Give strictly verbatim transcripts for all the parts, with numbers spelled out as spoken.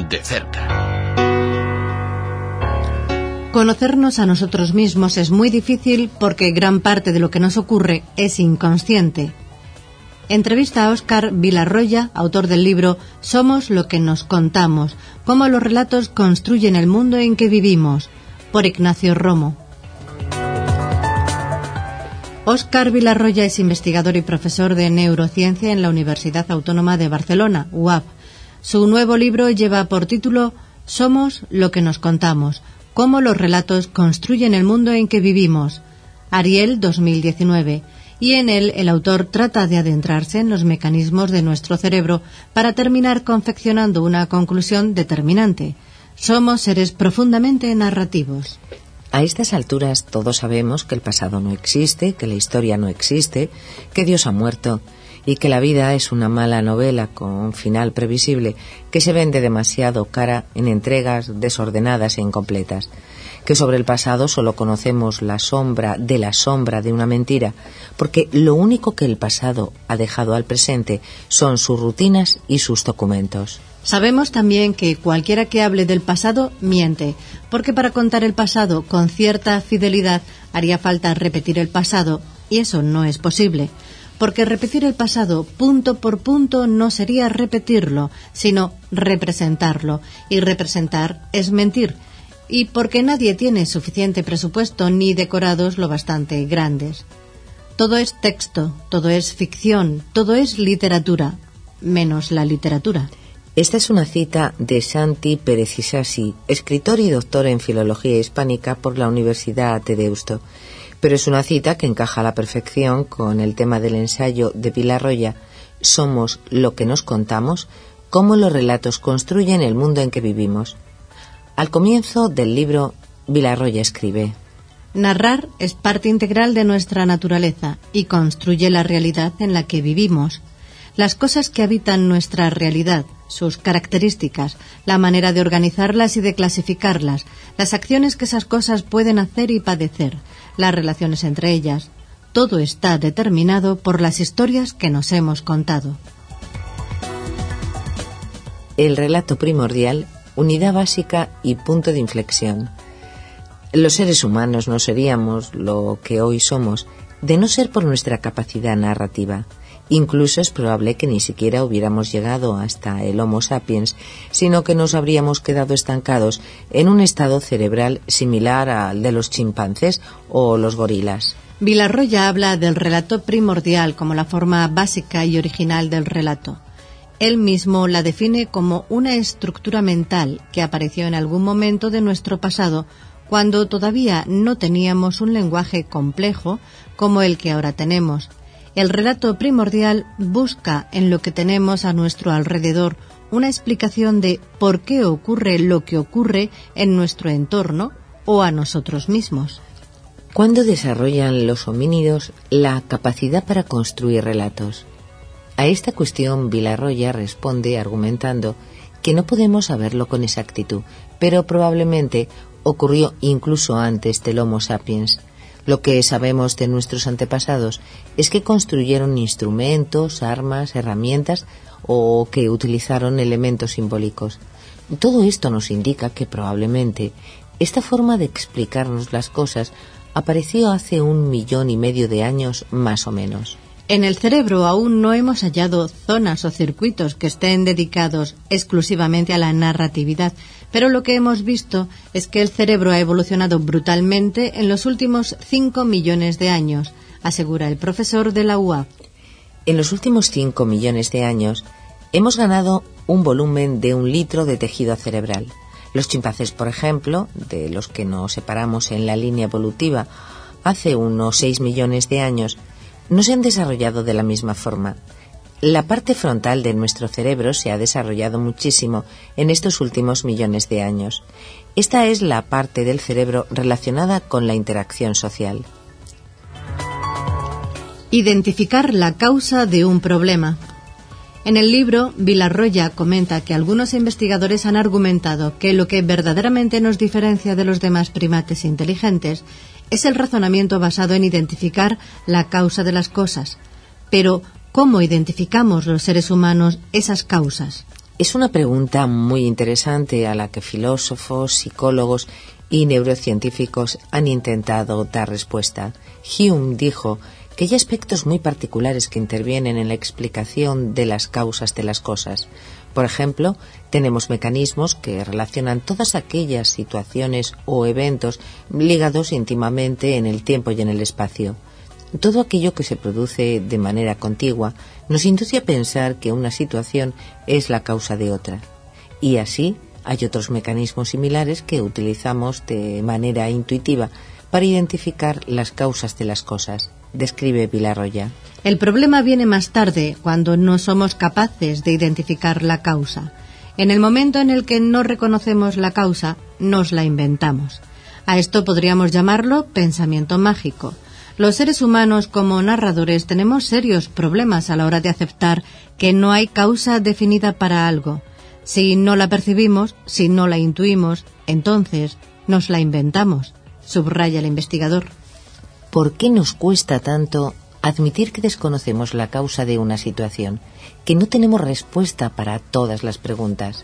de cerca. Conocernos a nosotros mismos es muy difícil porque gran parte de lo que nos ocurre es inconsciente. Entrevista a Óscar Vilarroya, autor del libro Somos lo que nos contamos, cómo los relatos construyen el mundo en que vivimos, por Ignacio Romo. Óscar Vilarroya es investigador y profesor de neurociencia en la Universidad Autónoma de Barcelona, U A B. Su nuevo libro lleva por título Somos lo que nos contamos, cómo los relatos construyen el mundo en que vivimos, Ariel dos mil diecinueve, y en él el autor trata de adentrarse en los mecanismos de nuestro cerebro para terminar confeccionando una conclusión determinante. Somos seres profundamente narrativos. A estas alturas todos sabemos que el pasado no existe, que la historia no existe, que Dios ha muerto y que la vida es una mala novela con un final previsible que se vende demasiado cara en entregas desordenadas e incompletas, que sobre el pasado solo conocemos la sombra de la sombra de una mentira, porque lo único que el pasado ha dejado al presente son sus rutinas y sus documentos. Sabemos también que cualquiera que hable del pasado miente, porque para contar el pasado con cierta fidelidad haría falta repetir el pasado, y eso no es posible. Porque repetir el pasado punto por punto no sería repetirlo, sino representarlo, y representar es mentir, y porque nadie tiene suficiente presupuesto ni decorados lo bastante grandes. Todo es texto, todo es ficción, todo es literatura, menos la literatura. Esta es una cita de Santi Pérez Isasi, escritor y doctor en Filología Hispánica por la Universidad de Deusto. Pero es una cita que encaja a la perfección con el tema del ensayo de Vilarroya, Somos lo que nos contamos, cómo los relatos construyen el mundo en que vivimos. Al comienzo del libro, Vilarroya escribe: narrar es parte integral de nuestra naturaleza y construye la realidad en la que vivimos. Las cosas que habitan nuestra realidad, sus características, la manera de organizarlas y de clasificarlas, las acciones que esas cosas pueden hacer y padecer, las relaciones entre ellas, todo está determinado por las historias que nos hemos contado. El relato primordial, unidad básica y punto de inflexión. Los seres humanos no seríamos lo que hoy somos de no ser por nuestra capacidad narrativa. Incluso es probable que ni siquiera hubiéramos llegado hasta el Homo sapiens, sino que nos habríamos quedado estancados en un estado cerebral similar al de los chimpancés o los gorilas. Vilarroya habla del relato primordial como la forma básica y original del relato. Él mismo la define como una estructura mental que apareció en algún momento de nuestro pasado, cuando todavía no teníamos un lenguaje complejo como el que ahora tenemos. El relato primordial busca en lo que tenemos a nuestro alrededor una explicación de por qué ocurre lo que ocurre en nuestro entorno o a nosotros mismos. ¿Cuándo desarrollan los homínidos la capacidad para construir relatos? A esta cuestión Vilarroya responde argumentando que no podemos saberlo con exactitud, pero probablemente ocurrió incluso antes del Homo sapiens. Lo que sabemos de nuestros antepasados es que construyeron instrumentos, armas, herramientas o que utilizaron elementos simbólicos. Todo esto nos indica que probablemente esta forma de explicarnos las cosas apareció hace un millón y medio de años más o menos. En el cerebro aún no hemos hallado zonas o circuitos que estén dedicados exclusivamente a la narratividad, pero lo que hemos visto es que el cerebro ha evolucionado brutalmente en los últimos cinco millones de años, asegura el profesor de la U A B. En los últimos cinco millones de años hemos ganado un volumen de un litro de tejido cerebral. Los chimpancés, por ejemplo, de los que nos separamos en la línea evolutiva hace unos seis millones de años, no se han desarrollado de la misma forma. La parte frontal de nuestro cerebro se ha desarrollado muchísimo en estos últimos millones de años. Esta es la parte del cerebro relacionada con la interacción social. Identificar la causa de un problema. En el libro, Vilarroya comenta que algunos investigadores han argumentado que lo que verdaderamente nos diferencia de los demás primates inteligentes es el razonamiento basado en identificar la causa de las cosas. Pero, ¿cómo identificamos los seres humanos esas causas? Es una pregunta muy interesante a la que filósofos, psicólogos y neurocientíficos han intentado dar respuesta. Hume dijo que hay aspectos muy particulares que intervienen en la explicación de las causas de las cosas. Por ejemplo, tenemos mecanismos que relacionan todas aquellas situaciones o eventos ligados íntimamente en el tiempo y en el espacio. Todo aquello que se produce de manera contigua nos induce a pensar que una situación es la causa de otra. Y así hay otros mecanismos similares que utilizamos de manera intuitiva para identificar las causas de las cosas, describe Villarroya. El problema viene más tarde, cuando no somos capaces de identificar la causa. En el momento en el que no reconocemos la causa, nos la inventamos. A esto podríamos llamarlo pensamiento mágico. Los seres humanos, como narradores, tenemos serios problemas a la hora de aceptar que no hay causa definida para algo. Si no la percibimos, si no la intuimos, entonces nos la inventamos, subraya el investigador. ¿Por qué nos cuesta tanto admitir que desconocemos la causa de una situación, que no tenemos respuesta para todas las preguntas?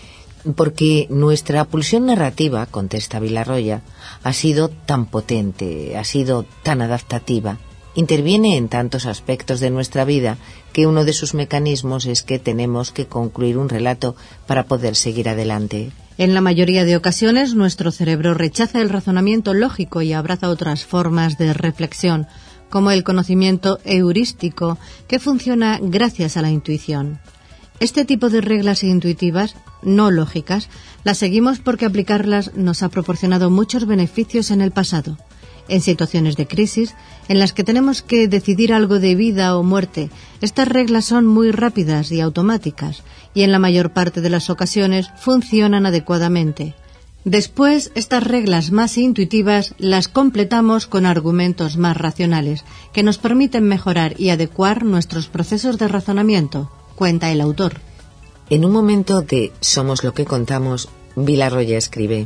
Porque nuestra pulsión narrativa, contesta Villarroya, ha sido tan potente, ha sido tan adaptativa, interviene en tantos aspectos de nuestra vida que uno de sus mecanismos es que tenemos que concluir un relato para poder seguir adelante. En la mayoría de ocasiones, nuestro cerebro rechaza el razonamiento lógico y abraza otras formas de reflexión, como el conocimiento heurístico, que funciona gracias a la intuición. Este tipo de reglas intuitivas, no lógicas, las seguimos porque aplicarlas nos ha proporcionado muchos beneficios en el pasado. En situaciones de crisis, en las que tenemos que decidir algo de vida o muerte, estas reglas son muy rápidas y automáticas, y en la mayor parte de las ocasiones funcionan adecuadamente. Después, estas reglas más intuitivas las completamos con argumentos más racionales, que nos permiten mejorar y adecuar nuestros procesos de razonamiento, cuenta el autor. En un momento de Somos lo que contamos, Villarroya escribe: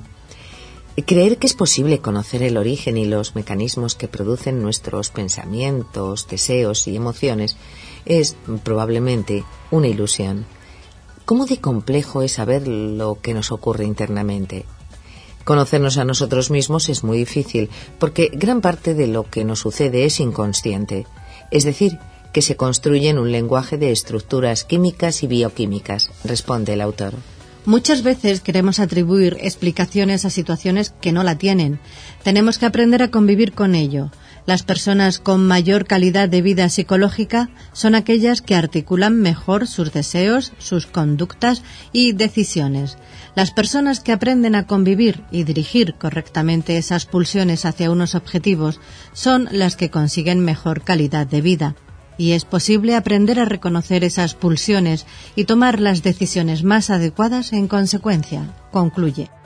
creer que es posible conocer el origen y los mecanismos que producen nuestros pensamientos, deseos y emociones es probablemente una ilusión. ¿Cómo de complejo es saber lo que nos ocurre internamente? Conocernos a nosotros mismos es muy difícil porque gran parte de lo que nos sucede es inconsciente, es decir, que se construye en un lenguaje de estructuras químicas y bioquímicas, responde el autor. Muchas veces queremos atribuir explicaciones a situaciones que no la tienen. Tenemos que aprender a convivir con ello. Las personas con mayor calidad de vida psicológica son aquellas que articulan mejor sus deseos, sus conductas y decisiones. Las personas que aprenden a convivir y dirigir correctamente esas pulsiones hacia unos objetivos son las que consiguen mejor calidad de vida. Y es posible aprender a reconocer esas pulsiones y tomar las decisiones más adecuadas en consecuencia, concluye.